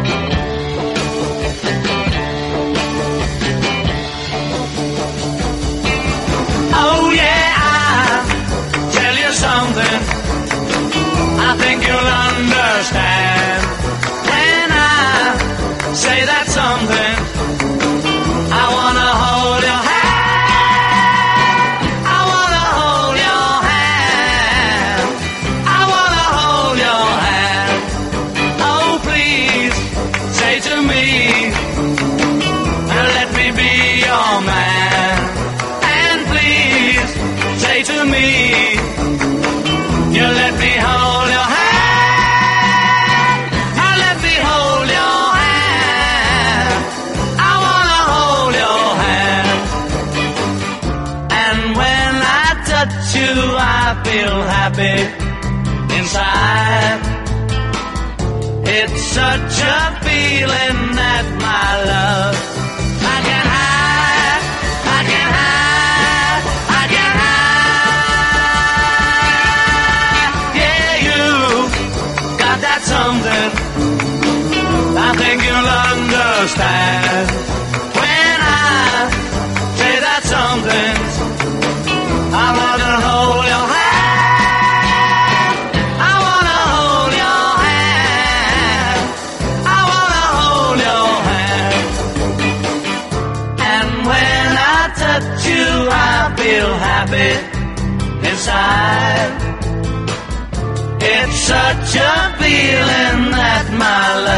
Oh yeah, I'll tell you something I think you'll understand when I say that something. I wanna hold your hand, I wanna hold your hand, I wanna hold your hand. Oh please, say to me, let me be your man. And please, say to me, you let me hold your hand, you let me hold your hand. I wanna hold your hand. And when I touch you, I feel happy inside. It's such a feeling that my love I can hide, I can hide, I can hide. Yeah, you got that something I think you'll understand when I say that something. I wanna hold your hand, I wanna hold your hand, I wanna hold your hand. And when I touch you, I feel happy inside. It's such a feeling that my